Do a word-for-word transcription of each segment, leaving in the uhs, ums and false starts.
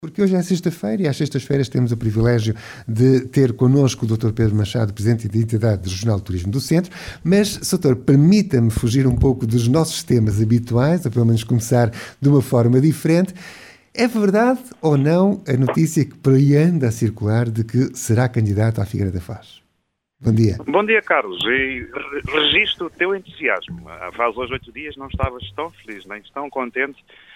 Porque hoje é sexta-feira e às sextas-feiras temos o privilégio de ter connosco o doutor Pedro Machado, Presidente da Entidade Regional de Turismo do Centro, mas, doutor, permita-me fugir um pouco dos nossos temas habituais, ou pelo menos começar de uma forma diferente. É verdade ou não a notícia que por aí anda a circular de que será candidato à Figueira da Foz? Bom dia. Bom dia, Carlos. E registro o teu entusiasmo. Faz hoje oito dias não estavas tão feliz, nem tão contente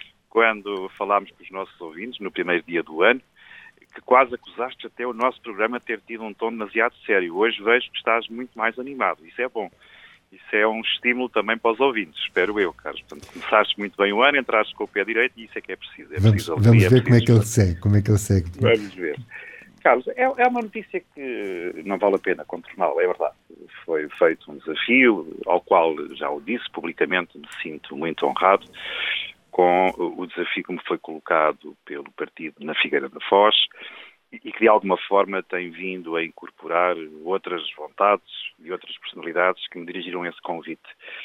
quando falámos com os nossos ouvintes no primeiro dia do ano, que quase acusaste até o nosso programa ter tido um tom demasiado sério. Hoje vejo que estás muito mais animado. Isso é bom. Isso é um estímulo também para os ouvintes, espero eu, Carlos. Portanto, começaste muito bem o ano, entraste com o pé direito e isso é que é preciso. É vamos preciso vamos alegria, ver é como é que preciso... ele segue. Como é que ele segue. Vamos ver. Carlos, é, é uma notícia que não vale a pena contorná-la, é verdade. Foi feito um desafio ao qual, já o disse publicamente, me sinto muito honrado com o desafio que me foi colocado pelo partido na Figueira da Foz e que de alguma forma tem vindo a incorporar outras vontades e outras personalidades que me dirigiram esse convite.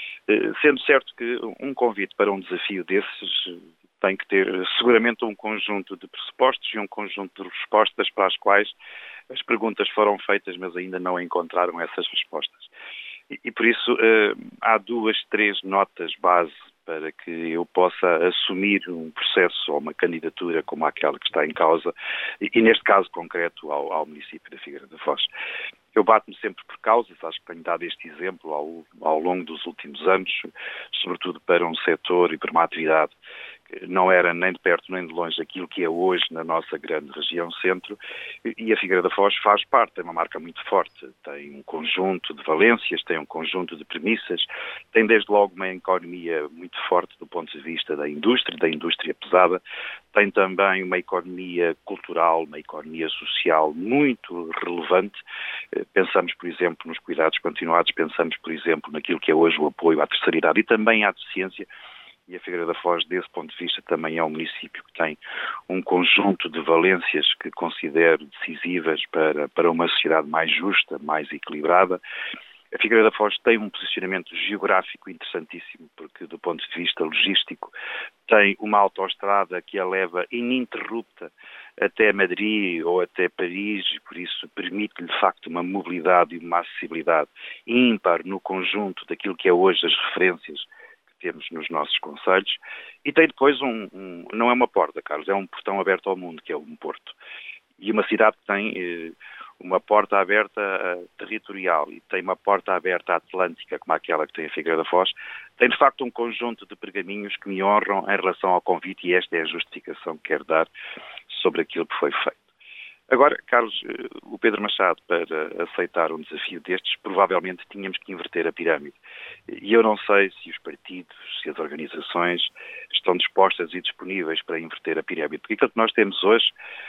Sendo certo que um convite para um desafio desses tem que ter seguramente um conjunto de pressupostos e um conjunto de respostas para as quais as perguntas foram feitas, mas ainda não encontraram essas respostas. E, e por isso há duas, três notas base para que eu possa assumir um processo ou uma candidatura como aquela que está em causa, e, e neste caso concreto ao, ao município da Figueira da Foz. Eu bato-me sempre por causas, acho que tenho dado este exemplo ao, ao longo dos últimos anos, sobretudo para um setor e para uma atividade que não era nem de perto nem de longe aquilo que é hoje na nossa grande região centro, e a Figueira da Foz faz parte, tem uma marca muito forte, tem um conjunto de valências, tem um conjunto de premissas, tem desde logo uma economia muito forte do ponto de vista da indústria, da indústria pesada, tem também uma economia cultural, uma economia social muito relevante. Pensamos, por exemplo, nos cuidados continuados, pensamos, por exemplo, naquilo que é hoje o apoio à terceira idade e também à deficiência. E a Figueira da Foz, desse ponto de vista, também é um município que tem um conjunto de valências que considero decisivas para, para uma sociedade mais justa, mais equilibrada. A Figueira da Foz tem um posicionamento geográfico interessantíssimo, porque do ponto de vista logístico tem uma autoestrada que a leva ininterrupta até Madrid ou até Paris, e por isso permite-lhe de facto uma mobilidade e uma acessibilidade ímpar no conjunto daquilo que é hoje as referências temos nos nossos concelhos, e tem depois um, um, não é uma porta, Carlos, é um portão aberto ao mundo, que é um porto. E uma cidade que tem eh, uma porta aberta uh, territorial e tem uma porta aberta atlântica, como aquela que tem a Figueira da Foz, tem de facto um conjunto de pergaminhos que me honram em relação ao convite, e esta é a justificação que quero dar sobre aquilo que foi feito. Agora, Carlos, o Pedro Machado, para aceitar um desafio destes, provavelmente tínhamos que inverter a pirâmide. E eu não sei se os partidos, se as organizações estão dispostas e disponíveis para inverter a pirâmide. Porque aquilo que nós temos hoje,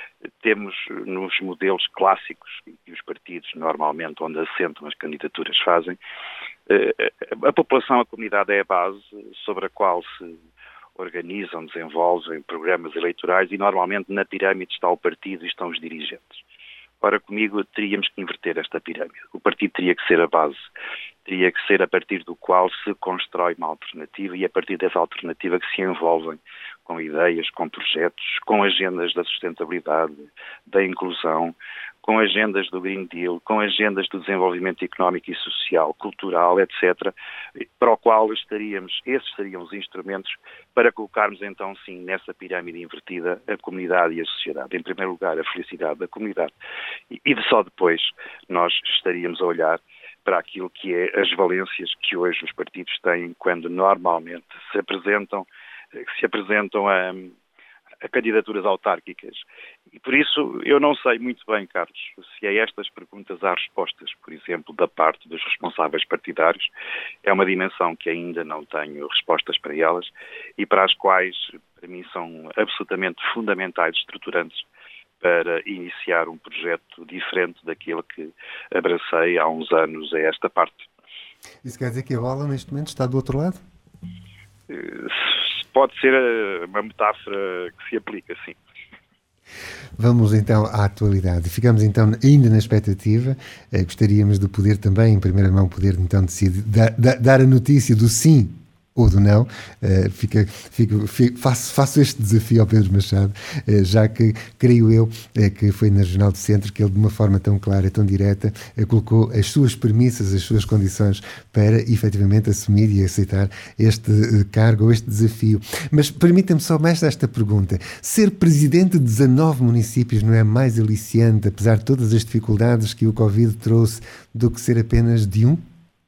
temos nos modelos clássicos, que os partidos normalmente onde assentam as candidaturas fazem, a população, a comunidade é a base sobre a qual se organizam, desenvolvem programas eleitorais e normalmente na pirâmide está o partido e estão os dirigentes. Ora, comigo teríamos que inverter esta pirâmide. O partido teria que ser a base, teria que ser a partir do qual se constrói uma alternativa e a partir dessa alternativa que se envolvem com ideias, com projetos, com agendas da sustentabilidade, da inclusão, com agendas do Green Deal, com agendas do desenvolvimento económico e social, cultural, etcétera, para o qual estaríamos, esses seriam os instrumentos para colocarmos então sim nessa pirâmide invertida a comunidade e a sociedade. Em primeiro lugar, a felicidade da comunidade e, e só depois nós estaríamos a olhar para aquilo que é as valências que hoje os partidos têm quando normalmente se apresentam, se apresentam a, a candidaturas autárquicas. E por isso eu não sei muito bem, Carlos, se a estas perguntas há respostas, por exemplo, da parte dos responsáveis partidários. É uma dimensão que ainda não tenho respostas para elas e para as quais, para mim, são absolutamente fundamentais, estruturantes, para iniciar um projeto diferente daquele que abracei há uns anos a esta parte. Isso quer dizer que a bola neste momento está do outro lado? Pode ser uma metáfora que se aplica, sim. Vamos então à atualidade. Ficamos então ainda na expectativa. Eh, gostaríamos de poder também, em primeira mão, poder então decidir, dar, dar a notícia do sim ou do não, uh, fica, fico, fico, faço, faço este desafio ao Pedro Machado, uh, já que creio eu uh, que foi na Regional do Centro que ele, de uma forma tão clara, tão direta, uh, colocou as suas premissas, as suas condições para efetivamente assumir e aceitar este uh, cargo, este desafio. Mas permita-me só mais esta pergunta: ser presidente de dezanove municípios não é mais aliciante, apesar de todas as dificuldades que o Covid trouxe, do que ser apenas de um?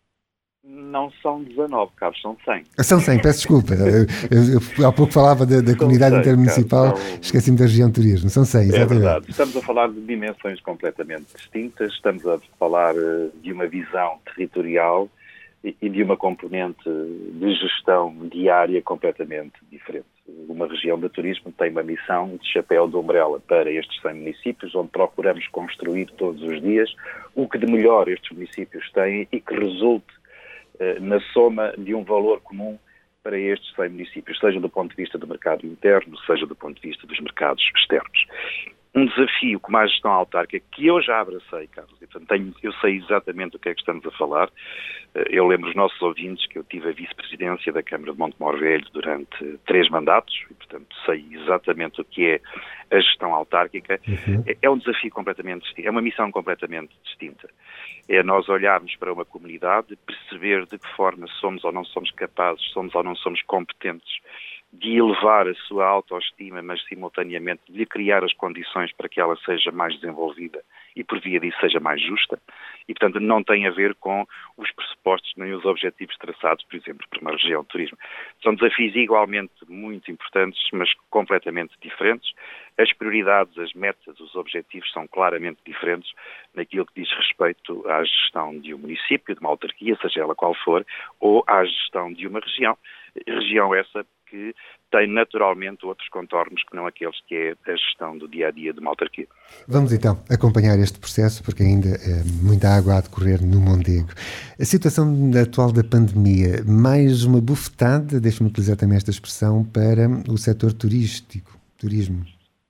Não são dezanove, Carlos, são cem. São cem, peço desculpa. Eu, eu, eu, há pouco falava da, da comunidade cem, intermunicipal, Carlos, são... esqueci-me da região de turismo. São cem, exatamente. É verdade. Estamos a falar de dimensões completamente distintas, estamos a falar de uma visão territorial e de uma componente de gestão diária completamente diferente. Uma região de turismo tem uma missão de chapéu de umbrella para estes cem municípios, onde procuramos construir todos os dias o que de melhor estes municípios têm e que resulte na soma de um valor comum para estes cem municípios, seja do ponto de vista do mercado interno, seja do ponto de vista dos mercados externos. Um desafio como a gestão autárquica, que eu já abracei, Carlos, e, portanto, tenho, eu sei exatamente do que é que estamos a falar. Eu lembro os nossos ouvintes que eu tive a vice-presidência da Câmara de Montemor Velho durante três mandatos, e, portanto, sei exatamente o que é a gestão autárquica. Uhum. É, é um desafio completamente distinto, é uma missão completamente distinta. É nós olharmos para uma comunidade, perceber de que forma somos ou não somos capazes, somos ou não somos competentes de elevar a sua autoestima, mas simultaneamente de criar as condições para que ela seja mais desenvolvida e por via disso seja mais justa. E, portanto, não tem a ver com os pressupostos nem os objetivos traçados, por exemplo, para uma região de turismo. São desafios igualmente muito importantes, mas completamente diferentes. As prioridades, as metas, os objetivos são claramente diferentes naquilo que diz respeito à gestão de um município, de uma autarquia, seja ela qual for, ou à gestão de uma região. Região essa que tem naturalmente outros contornos que não aqueles que é a gestão do dia-a-dia de uma autarquia. Vamos então acompanhar este processo, porque ainda é muita água a decorrer no Mondego. A situação atual da pandemia, mais uma bufetada, deixe-me utilizar também esta expressão, para o setor turístico, turismo.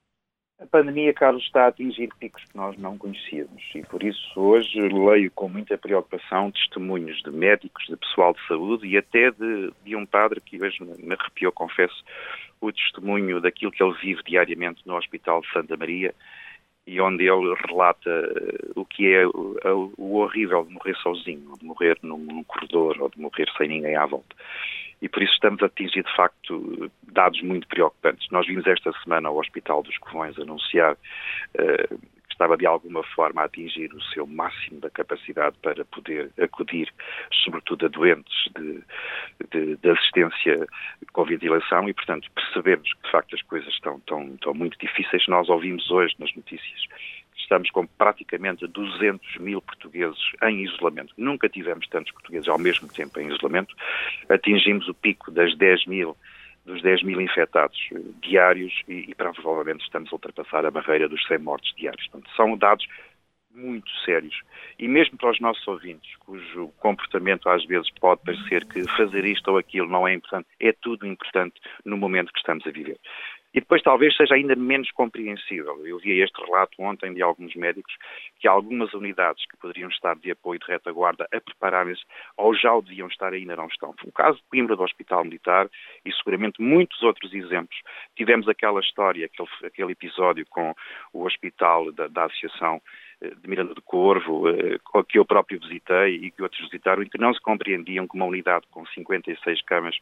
A pandemia, Carlos, está a atingir picos que nós não conhecíamos e por isso hoje leio com muita preocupação testemunhos de médicos, de pessoal de saúde e até de, de um padre que hoje me arrepiou, confesso, o testemunho daquilo que ele vive diariamente no Hospital de Santa Maria e onde ele relata o que é o, o horrível de morrer sozinho, ou de morrer num, num corredor, ou de morrer sem ninguém à volta. E por isso estamos a atingir, de facto, dados muito preocupantes. Nós vimos esta semana ao Hospital dos Covões anunciar uh, que estava de alguma forma a atingir o seu máximo da capacidade para poder acudir, sobretudo a doentes de, de, de assistência com ventilação e, portanto, percebemos que, de facto, as coisas estão, estão, estão muito difíceis. Nós ouvimos hoje nas notícias estamos com praticamente duzentos mil portugueses em isolamento. Nunca tivemos tantos portugueses ao mesmo tempo em isolamento. Atingimos o pico das dez mil, dos dez mil infectados diários e, e provavelmente estamos a ultrapassar a barreira dos cem mortes diários. Portanto, são dados muito sérios. E mesmo para os nossos ouvintes, cujo comportamento às vezes pode parecer que fazer isto ou aquilo não é importante, é tudo importante no momento que estamos a viver. E depois talvez seja ainda menos compreensível. Eu vi este relato ontem de alguns médicos que algumas unidades que poderiam estar de apoio de retaguarda a prepararem-se ou já o deviam estar ainda não estão. O caso de Coimbra do Hospital Militar e seguramente muitos outros exemplos. Tivemos aquela história, aquele, aquele episódio com o hospital da, da Associação de Miranda do Corvo, que eu próprio visitei e que outros visitaram, em que não se compreendiam que uma unidade com cinquenta e seis camas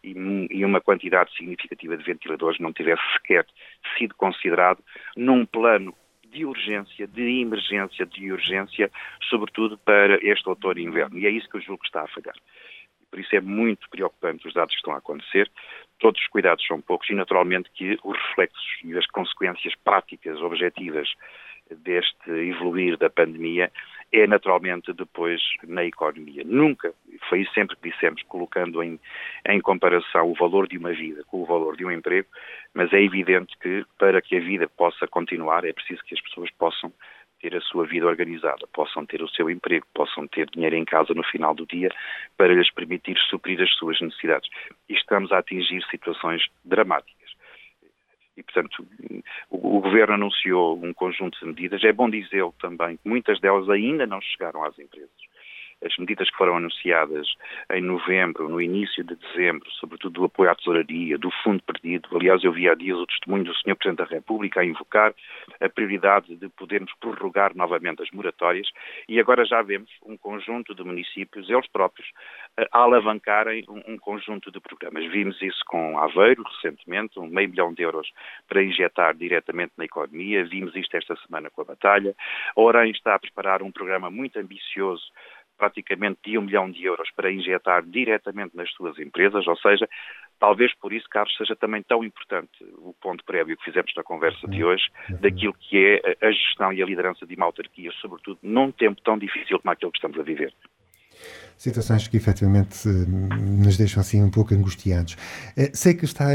e uma quantidade significativa de ventiladores não tivesse sequer sido considerado num plano de urgência, de emergência, de urgência, sobretudo para este outono e inverno. E é isso que eu julgo que está a falhar. Por isso é muito preocupante os dados que estão a acontecer. Todos os cuidados são poucos e, naturalmente, que os reflexos e as consequências práticas, objetivas, deste evoluir da pandemia é naturalmente depois na economia. Nunca, foi isso sempre que dissemos, colocando em, em comparação o valor de uma vida com o valor de um emprego, mas é evidente que para que a vida possa continuar é preciso que as pessoas possam ter a sua vida organizada, possam ter o seu emprego, possam ter dinheiro em casa no final do dia para lhes permitir suprir as suas necessidades. E estamos a atingir situações dramáticas. E, portanto, o, o Governo anunciou um conjunto de medidas. É bom dizê-lo também que muitas delas ainda não chegaram às empresas. as medidas que foram anunciadas em novembro, no início de dezembro, sobretudo do apoio à tesouraria, do fundo perdido. Aliás, eu vi há dias o testemunho do senhor Presidente da República a invocar a prioridade de podermos prorrogar novamente as moratórias, e agora já vemos um conjunto de municípios, eles próprios, a alavancarem um, um conjunto de programas. Vimos isso com Aveiro, recentemente, um meio milhão de euros para injetar diretamente na economia. Vimos isto esta semana com a Batalha. A Orem está a preparar um programa muito ambicioso, praticamente de um milhão de euros, para injetar diretamente nas suas empresas, ou seja, talvez por isso, Carlos, seja também tão importante o ponto prévio que fizemos na conversa de hoje, daquilo que é a gestão e a liderança de uma autarquia, sobretudo num tempo tão difícil como aquele que estamos a viver. Situações que efetivamente nos deixam assim um pouco angustiados. Sei que está a,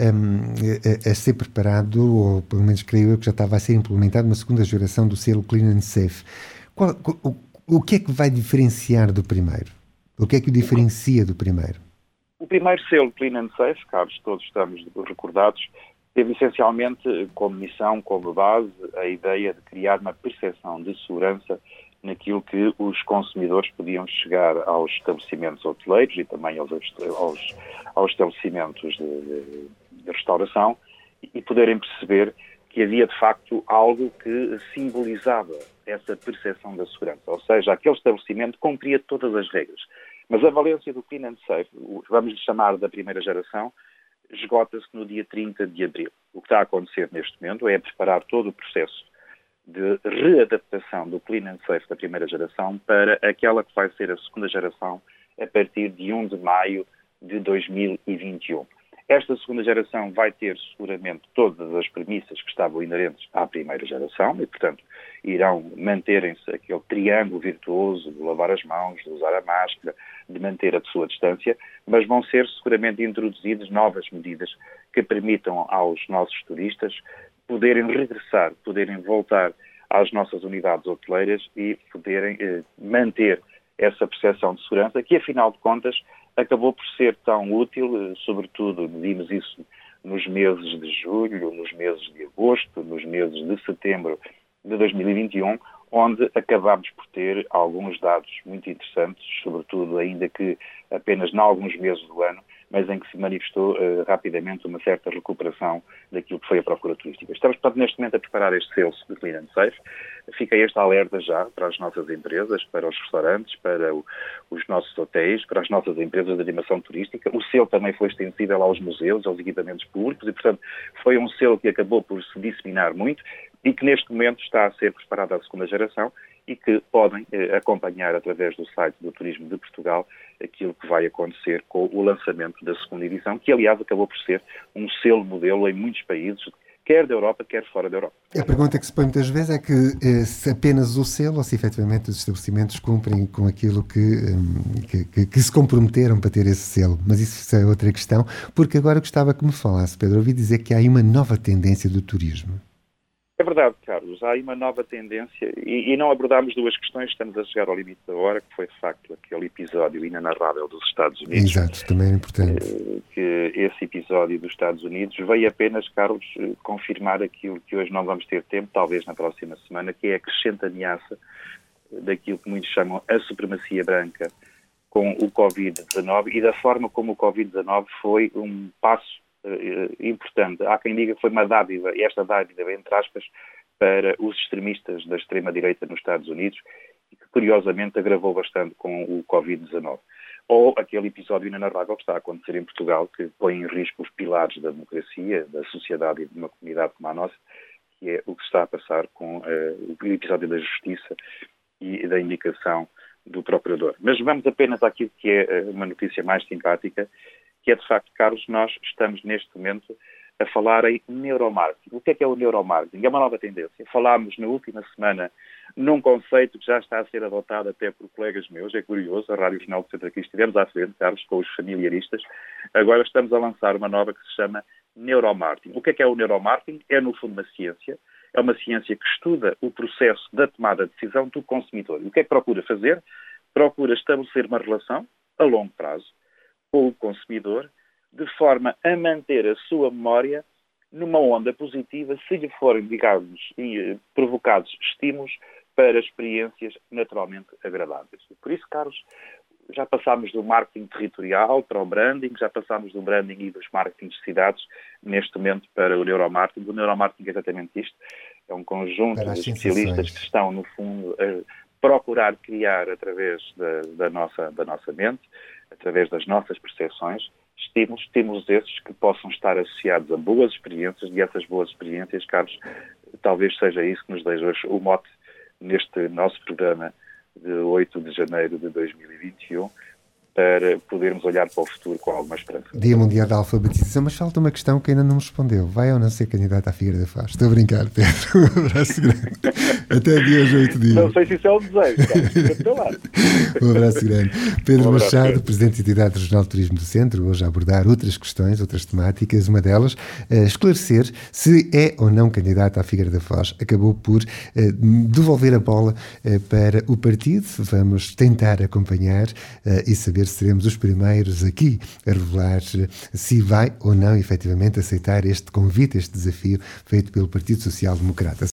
a, a ser preparado, ou pelo menos creio eu que já estava a ser implementado, uma segunda geração do selo Clean and Safe. Qual, o, o que é que vai diferenciar do primeiro? O que é que o diferencia do primeiro? O primeiro selo Clean and Safe, Carlos, todos estamos recordados, teve essencialmente como missão, como base, a ideia de criar uma percepção de segurança naquilo que os consumidores podiam chegar aos estabelecimentos hoteleiros e também aos, aos, aos estabelecimentos de, de, de restauração, e poderem perceber que havia de facto algo que simbolizava essa percepção da segurança, ou seja, aquele estabelecimento cumpria todas as regras. Mas a valência do Clean and Safe, vamos lhe chamar da primeira geração, esgota-se no dia trinta de abril. O que está a acontecer neste momento é preparar todo o processo de readaptação do Clean and Safe da primeira geração para aquela que vai ser a segunda geração a partir de primeiro de maio de dois mil e vinte e um. Esta segunda geração vai ter seguramente todas as premissas que estavam inerentes à primeira geração e, portanto, irão manterem-se aquele triângulo virtuoso de lavar as mãos, de usar a máscara, de manter a sua distância, mas vão ser seguramente introduzidas novas medidas que permitam aos nossos turistas poderem regressar, poderem voltar às nossas unidades hoteleiras e poderem eh, manter essa percepção de segurança que, afinal de contas, acabou por ser tão útil, eh, sobretudo, vimos isso nos meses de julho, nos meses de agosto, nos meses de setembro de dois mil e vinte e um, onde acabámos por ter alguns dados muito interessantes, sobretudo ainda que apenas em alguns meses do ano, mas em que se manifestou uh, rapidamente uma certa recuperação daquilo que foi a procura turística. Estamos, portanto, neste momento a preparar este selo de Clean and Safe. Fica este alerta já para as nossas empresas, para os restaurantes, para o, os nossos hotéis, para as nossas empresas de animação turística. O selo também foi extensível aos museus, aos equipamentos públicos e, portanto, foi um selo que acabou por se disseminar muito e que neste momento está a ser preparado à segunda geração e que podem eh, acompanhar através do site do Turismo de Portugal aquilo que vai acontecer com o lançamento da segunda edição, que aliás acabou por ser um selo modelo em muitos países, quer da Europa, quer fora da Europa. A pergunta que se põe muitas vezes é que eh, se apenas o selo ou se efetivamente os estabelecimentos cumprem com aquilo que, um, que, que, que se comprometeram para ter esse selo. Mas isso é outra questão, porque agora gostava que me falasse, Pedro, ouvi dizer que há aí uma nova tendência do turismo. É verdade, Carlos, há aí uma nova tendência e, e não abordámos duas questões, estamos a chegar ao limite da hora, que foi de facto aquele episódio inenarrável dos Estados Unidos. Exato, também é importante. Que esse episódio dos Estados Unidos veio apenas, Carlos, confirmar aquilo que hoje não vamos ter tempo, talvez na próxima semana, que é a crescente ameaça daquilo que muitos chamam a supremacia branca com o covid dezanove e da forma como o covid dezanove foi um passo importante. Há quem diga que foi uma dádiva, e esta dádiva, entre aspas, para os extremistas da extrema-direita nos Estados Unidos, e que curiosamente agravou bastante com o covid dezanove. Ou aquele episódio inenarrável que está a acontecer em Portugal, que põe em risco os pilares da democracia, da sociedade e de uma comunidade como a nossa, que é o que está a passar com uh, o episódio da justiça e da indicação do procurador. Mas vamos apenas àquilo que é uma notícia mais simpática, que é, de facto, Carlos, nós estamos neste momento a falar em neuromarketing. O que é que é o neuromarketing? É uma nova tendência. Falámos na última semana num conceito que já está a ser adotado até por colegas meus, é curioso, a Rádio Jornal do Centro aqui estivemos à frente, Carlos, com os familiaristas. Agora estamos a lançar uma nova que se chama neuromarketing. O que é que é o neuromarketing? É, no fundo, uma ciência. É uma ciência que estuda o processo da tomada de decisão do consumidor. E o que é que procura fazer? Procura estabelecer uma relação a longo prazo com o consumidor, de forma a manter a sua memória numa onda positiva se lhe forem, digamos, provocados estímulos para experiências naturalmente agradáveis. E por isso, Carlos, já passámos do marketing territorial para o branding, já passámos do branding e dos marketing de cidades, neste momento para o neuromarketing. O neuromarketing é exatamente isto, é um conjunto de especialistas que estão, no fundo, a procurar criar, através da, da, nossa, da nossa mente, através das nossas percepções, estímulos, estímulos esses que possam estar associados a boas experiências, e essas boas experiências, Carlos, talvez seja isso que nos deixa hoje o mote neste nosso programa de oito de janeiro de dois mil e vinte e um, para podermos olhar para o futuro com alguma esperança. Dia Mundial da Alfabetização, mas falta uma questão que ainda não me respondeu. Vai ou não ser candidato à Figueira da Foz? Estou a brincar, Pedro. Um abraço grande. Até dia hoje, oito dias. Não sei se isso é um desejo, cara. Um abraço grande. Pedro Um abraço, Machado, Pedro. Presidente da Entidade Regional de Turismo do Centro, hoje a abordar outras questões, outras temáticas. Uma delas, uh, esclarecer se é ou não candidato à Figueira da Foz. Acabou por uh, devolver a bola uh, para o partido. Vamos tentar acompanhar uh, e saber se seremos os primeiros aqui a revelar se vai ou não efetivamente aceitar este convite, este desafio feito pelo Partido Social Democrata.